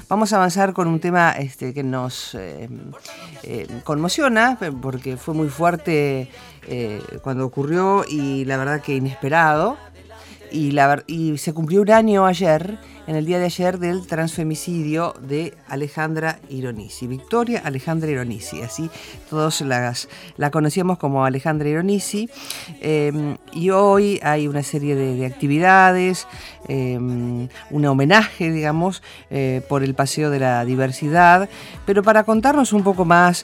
vamos a avanzar con un tema que nos conmociona, porque fue muy fuerte cuando ocurrió y la verdad que inesperado. Y se cumplió un año ayer, en el día de ayer, del transfemicidio de Alejandra Ironisi, Victoria Alejandra Ironisi, así todos la conocíamos como Alejandra Ironisi, y hoy hay una serie de actividades, un homenaje, digamos, por el Paseo de la Diversidad, pero para contarnos un poco más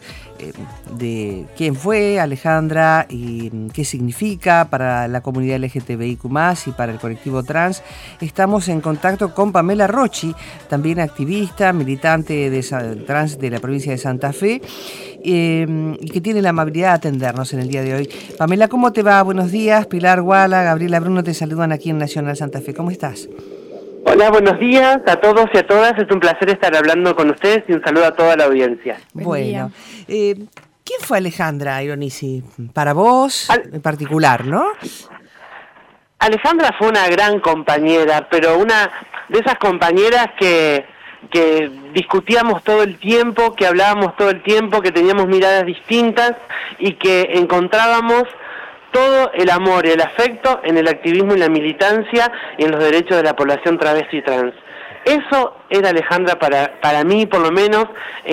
de quién fue Alejandra y qué significa para la comunidad LGTBIQ+, y para el colectivo trans, estamos en contacto con Pamela Rocci, también activista, militante trans de la provincia de Santa Fe, y que tiene la amabilidad de atendernos en el día de hoy. Pamela, ¿cómo te va? Buenos días. Pilar Guala, Gabriela Bruno te saludan aquí en Nacional Santa Fe. ¿Cómo estás? Hola, buenos días a todos y a todas. Es un placer estar hablando con ustedes y un saludo a toda la audiencia. Bueno, ¿quién fue Alejandra Ironisi? Para vos en particular, ¿no? Alejandra fue una gran compañera, pero una de esas compañeras que discutíamos todo el tiempo, que hablábamos todo el tiempo, que teníamos miradas distintas y que encontrábamos todo el amor y el afecto en el activismo y la militancia y en los derechos de la población travesti y trans. Eso era Alejandra para mí, por lo menos,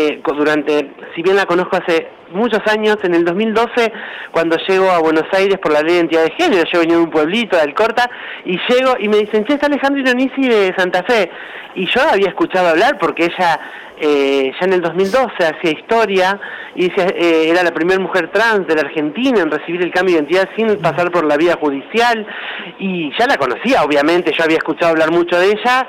si bien la conozco hace muchos años, en el 2012, cuando llego a Buenos Aires por la ley de identidad de género, yo venía de un pueblito, de Alcorta, y llego y me dicen, che, está Alejandra Ironisi de Santa Fe. Y yo había escuchado hablar porque ella ya en el 2012 hacía historia y decía, era la primera mujer trans de la Argentina en recibir el cambio de identidad sin pasar por la vía judicial, y ya la conocía, obviamente, yo había escuchado hablar mucho de ella,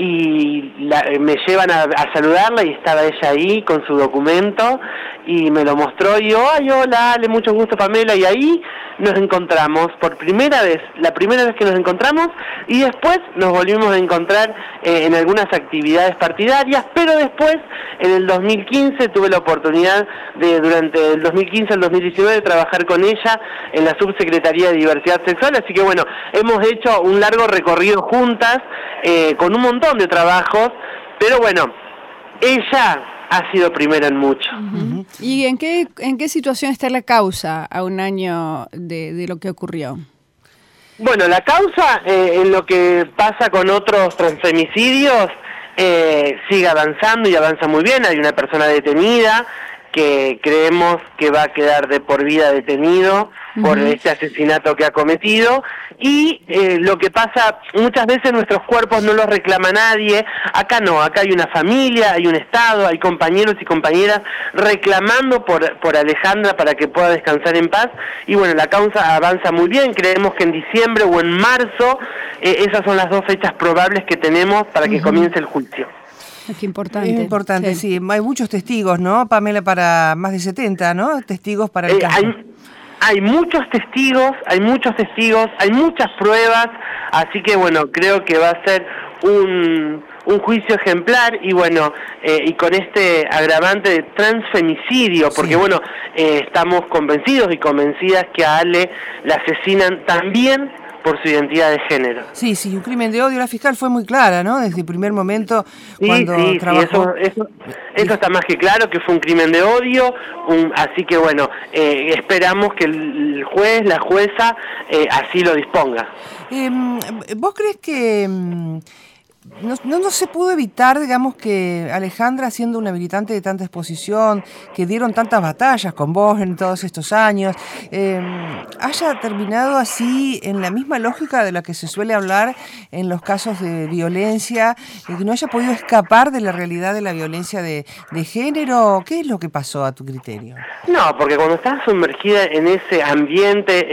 y me llevan a saludarla y estaba ella ahí con su documento y me lo mostró y yo, ay, hola, Ale, mucho gusto, Pamela, y ahí nos encontramos por primera vez, la primera vez que nos encontramos, y después nos volvimos a encontrar en algunas actividades partidarias, pero después, en el 2015, tuve la oportunidad durante el 2015 al 2019, trabajar con ella en la Subsecretaría de Diversidad Sexual, así que bueno, hemos hecho un largo recorrido juntas, con un montón de trabajos, pero bueno, ella ha sido primera en mucho. Uh-huh. ¿Y en qué situación está la causa a un año de lo que ocurrió? Bueno, la causa, en lo que pasa con otros transfemicidios, sigue avanzando y avanza muy bien. Hay una persona detenida que creemos que va a quedar de por vida detenido por este asesinato que ha cometido, y lo que pasa, muchas veces nuestros cuerpos no los reclama nadie, acá no, acá hay una familia, hay un Estado, hay compañeros y compañeras reclamando por Alejandra para que pueda descansar en paz, y bueno, la causa avanza muy bien, creemos que en diciembre o en marzo, esas son las dos fechas probables que tenemos para que comience el juicio. Qué importante. Es importante, sí. Hay muchos testigos, ¿no, Pamela? Para más de 70, ¿no? Testigos para el caso. Hay muchos testigos, hay muchas pruebas, así que bueno, creo que va a ser un juicio ejemplar, y bueno, y con este agravante de transfemicidio, porque bueno, estamos convencidos y convencidas que a Ale la asesinan también por su identidad de género. Sí, un crimen de odio. La fiscal fue muy clara, ¿no? Desde el primer momento cuando trabajó. Eso está más que claro, que fue un crimen de odio, así que bueno, esperamos que el juez, la jueza, así lo disponga. ¿Vos crees que no se pudo evitar, digamos, que Alejandra, siendo una militante de tanta exposición, que dieron tantas batallas con vos en todos estos años, haya terminado así en la misma lógica de la que se suele hablar en los casos de violencia, que no haya podido escapar de la realidad de la violencia de género? ¿Qué es lo que pasó a tu criterio? No, porque cuando estás sumergida en ese ambiente,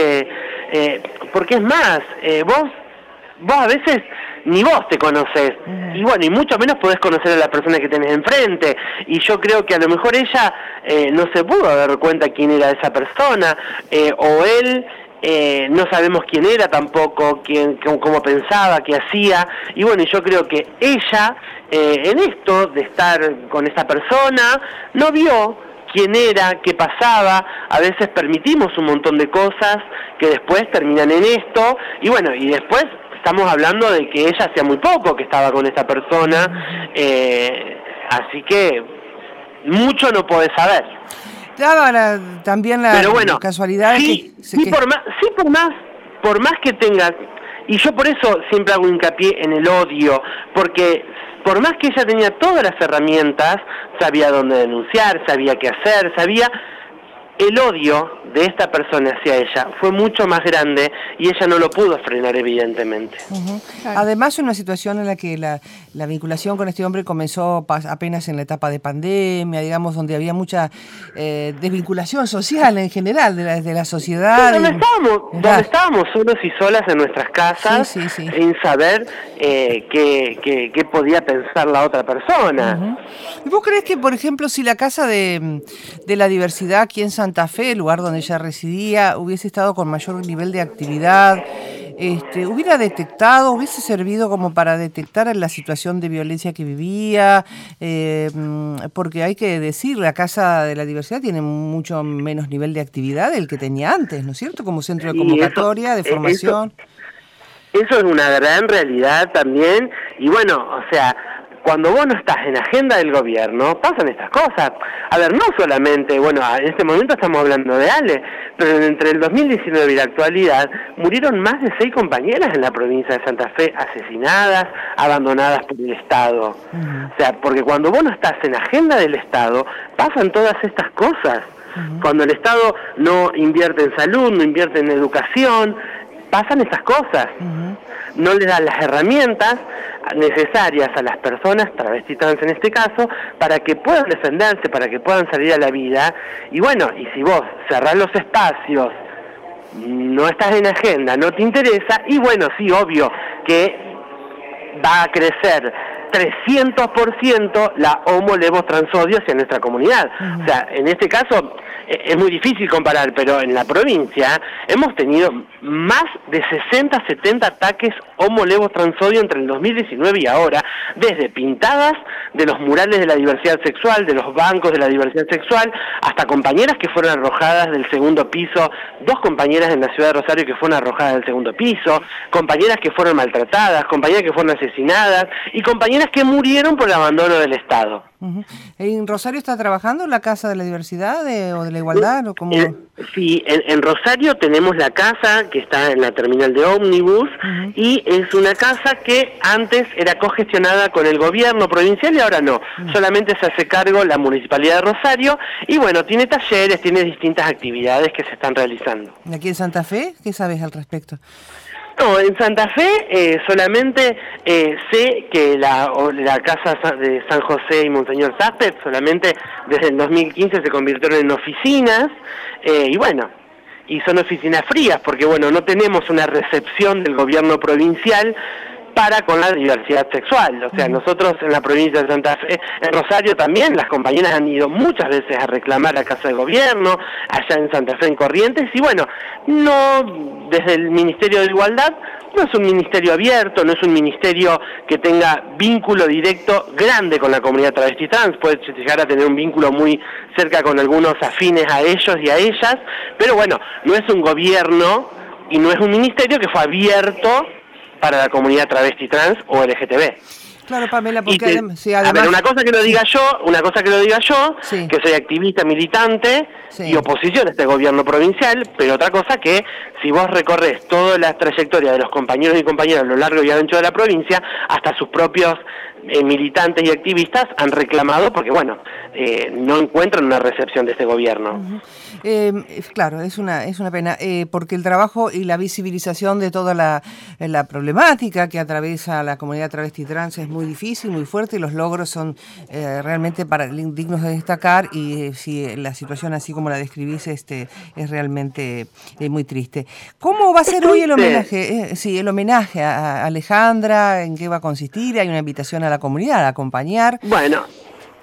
porque es más, vos a veces ni vos te conocés, y bueno, y mucho menos podés conocer a la persona que tenés enfrente, y yo creo que a lo mejor ella no se pudo dar cuenta quién era esa persona, o él, no sabemos quién era tampoco, cómo pensaba, qué hacía, y bueno, yo creo que ella, en esto de estar con esa persona, no vio quién era, qué pasaba. A veces permitimos un montón de cosas que después terminan en esto, y bueno, y después estamos hablando de que ella hacía muy poco que estaba con esta persona, así que mucho no podés saber. Ahora, también la Pero bueno, casualidad sí, por más que tengas, y yo por eso siempre hago hincapié en el odio, porque por más que ella tenía todas las herramientas, sabía dónde denunciar, sabía qué hacer, el odio de esta persona hacia ella fue mucho más grande y ella no lo pudo frenar, evidentemente. Claro. Además, una situación en la que la vinculación con este hombre comenzó apenas en la etapa de pandemia, digamos, donde había mucha desvinculación social en general de la sociedad. Sí, donde estábamos solos y solas en nuestras casas, sí. sin saber qué podía pensar la otra persona. ¿Y vos crees que, por ejemplo, si la Casa de la Diversidad aquí en Santa Fe, el lugar donde ella residía, hubiese estado con mayor nivel de actividad, hubiera detectado, hubiese servido como para detectar la situación de violencia que vivía? Porque hay que decir, la Casa de la Diversidad tiene mucho menos nivel de actividad del que tenía antes, ¿no es cierto? Como centro de convocatoria, de formación. Eso es una gran realidad también, y bueno, o sea, cuando vos no estás en agenda del gobierno, pasan estas cosas. A ver, no solamente, bueno, en este momento estamos hablando de Ale, pero entre el 2019 y la actualidad murieron más de 6 compañeras en la provincia de Santa Fe, asesinadas, abandonadas por el Estado. O sea, porque cuando vos no estás en agenda del Estado, pasan todas estas cosas. Cuando el Estado no invierte en salud, no invierte en educación, pasan estas cosas. No le dan las herramientas necesarias a las personas, travestis trans en este caso, para que puedan defenderse, para que puedan salir a la vida. Y bueno, y si vos cerrás los espacios, no estás en agenda, no te interesa, y bueno, sí, obvio que va a crecer 300% la homo-levos-transodio hacia nuestra comunidad. O sea, en este caso es muy difícil comparar, pero en la provincia hemos tenido más de 60, 70 ataques homo-levos-transodio entre el 2019 y ahora, desde pintadas de los murales de la diversidad sexual, de los bancos de la diversidad sexual, hasta compañeras que fueron arrojadas del segundo piso, 2 compañeras en la ciudad de Rosario que fueron arrojadas del segundo piso, compañeras que fueron maltratadas, compañeras que fueron asesinadas y compañeras que murieron por el abandono del Estado. ¿En Rosario está trabajando la Casa de la Diversidad o de la Igualdad? ¿O cómo? Sí, en Rosario tenemos la casa que está en la terminal de ómnibus y es una casa que antes era cogestionada con el gobierno provincial y ahora no, solamente se hace cargo la Municipalidad de Rosario y bueno, tiene talleres, tiene distintas actividades que se están realizando. ¿Aquí en Santa Fe? ¿Qué sabes al respecto? No, en Santa Fe solamente sé que la casa de San José y Monseñor Záspez solamente desde el 2015 se convirtieron en oficinas y bueno, y son oficinas frías porque bueno, no tenemos una recepción del gobierno provincial para con la diversidad sexual. O sea, nosotros en la provincia de Santa Fe, en Rosario también, las compañeras han ido muchas veces a reclamar a Casa de Gobierno, allá en Santa Fe, en Corrientes, y bueno, no, desde el Ministerio de Igualdad, no es un ministerio abierto, no es un ministerio que tenga vínculo directo grande con la comunidad travesti trans, puede llegar a tener un vínculo muy cerca con algunos afines a ellos y a ellas, pero bueno, no es un gobierno y no es un ministerio que fue abierto para la comunidad travesti trans o LGTB. Claro, Pamela, porque además... A ver, una cosa que lo diga yo, sí, que soy activista, militante y oposición a este gobierno provincial, pero otra cosa que si vos recorres toda la trayectoria de los compañeros y compañeras a lo largo y ancho de la provincia, hasta sus propios militantes y activistas han reclamado porque, bueno, no encuentran una recepción de este gobierno. Claro, es una pena, porque el trabajo y la visibilización de toda la problemática que atraviesa la comunidad travesti trans es muy difícil, muy fuerte, y los logros son realmente dignos de destacar, y si la situación así como la describís es realmente muy triste. ¿Cómo va a ser hoy el homenaje? El homenaje a Alejandra, ¿en qué va a consistir? ¿Hay una invitación a la comunidad a acompañar? Bueno,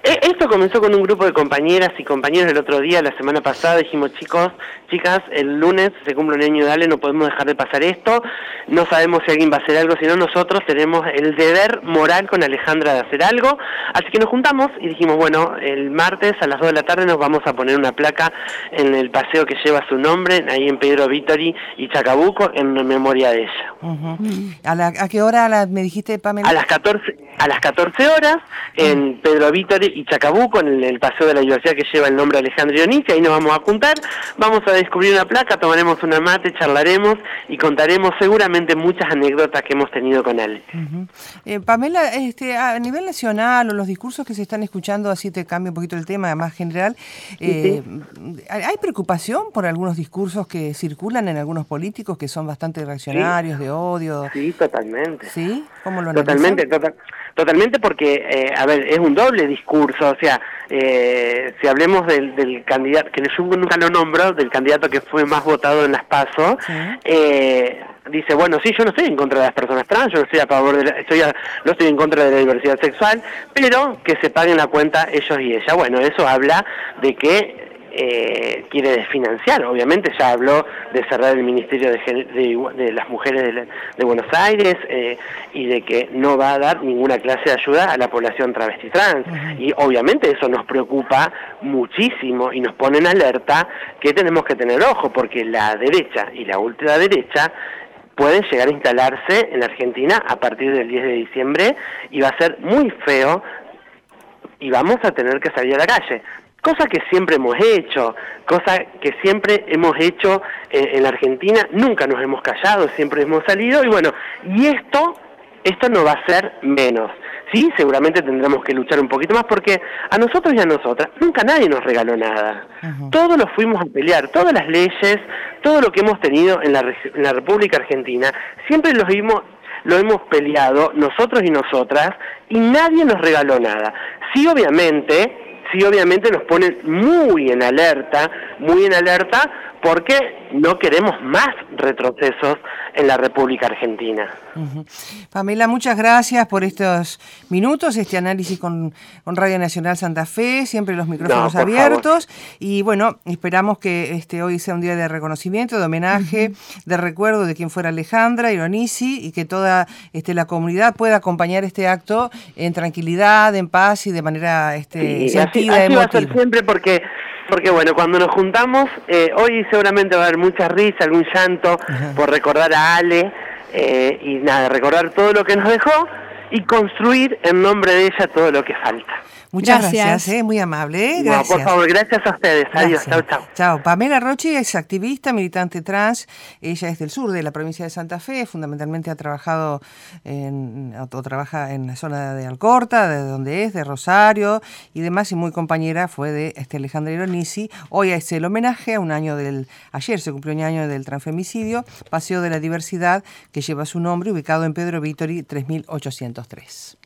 Esto comenzó con un grupo de compañeras y compañeros el otro día, la semana pasada, dijimos, chicos, chicas, el lunes se cumple un año de Ale, no podemos dejar de pasar esto, no sabemos si alguien va a hacer algo, sino nosotros tenemos el deber moral con Alejandra de hacer algo, así que nos juntamos y dijimos, bueno, el martes a las 2 de la tarde nos vamos a poner una placa en el paseo que lleva su nombre, ahí en Pedro Vítori y Chacabuco, en memoria de ella. ¿A qué hora me dijiste, Pamela? A las 14 horas, en Pedro Vítori y Chacabuco, en el paseo de la diversidad que lleva el nombre de Alejandro Dionisi, ahí nos vamos a juntar, vamos a descubrir una placa, tomaremos una mate, charlaremos y contaremos seguramente muchas anécdotas que hemos tenido con él. Pamela, a nivel nacional o los discursos que se están escuchando, así te cambio un poquito el tema, más general, Sí. ¿hay preocupación por algunos discursos que circulan en algunos políticos que son bastante reaccionarios, de odio? Sí, totalmente. ¿Sí? ¿Cómo lo analizan? Totalmente porque, a ver, es un doble discurso, o sea, si hablemos del candidato, que yo nunca lo nombro, del candidato que fue más votado en las PASO, Sí. dice, bueno, sí, yo no estoy en contra de las personas trans, yo no estoy a favor no estoy en contra de la diversidad sexual, pero que se paguen la cuenta ellos y ella. Bueno, eso habla de que quiere desfinanciar, obviamente ya habló de cerrar el Ministerio de las Mujeres de Buenos Aires y de que no va a dar ninguna clase de ayuda a la población travesti trans, y obviamente eso nos preocupa muchísimo y nos pone en alerta que tenemos que tener ojo, porque la derecha y la ultraderecha pueden llegar a instalarse en la Argentina a partir del 10 de diciembre y va a ser muy feo y vamos a tener que salir a la calle. Cosa que siempre hemos hecho, en la Argentina, nunca nos hemos callado, siempre hemos salido, y bueno, y esto no va a ser menos. Sí, seguramente tendremos que luchar un poquito más, porque a nosotros y a nosotras nunca nadie nos regaló nada. Todos lo fuimos a pelear, todas las leyes, todo lo que hemos tenido en la República Argentina, siempre lo hemos peleado nosotros y nosotras, y nadie nos regaló nada. Sí, obviamente nos ponen muy en alerta, porque no queremos más retrocesos en la República Argentina. Pamela, muchas gracias por estos minutos, este análisis con Radio Nacional Santa Fe, siempre los micrófonos abiertos, y bueno, esperamos que hoy sea un día de reconocimiento, de homenaje, de recuerdo de quien fuera Alejandra Dionisi, y que toda la comunidad pueda acompañar este acto en tranquilidad, en paz y de manera sentida, así va a ser siempre, porque bueno, cuando nos juntamos, hoy seguramente va a haber mucha risa, algún llanto por recordar a Ale, y nada, recordar todo lo que nos dejó y construir en nombre de ella todo lo que falta. Muchas gracias, muy amable. Gracias. No, por favor, gracias a ustedes. Adiós, chao. Chao. Pamela Rocci es activista, militante trans. Ella es del sur de la provincia de Santa Fe. Fundamentalmente ha trabajado trabaja en la zona de Alcorta, de donde es, de Rosario y demás, y muy compañera fue de Alejandra Dionisi. Hoy es el homenaje a ayer se cumplió un año del transfemicidio, Paseo de la Diversidad, que lleva su nombre, ubicado en Pedro Vítori 3803.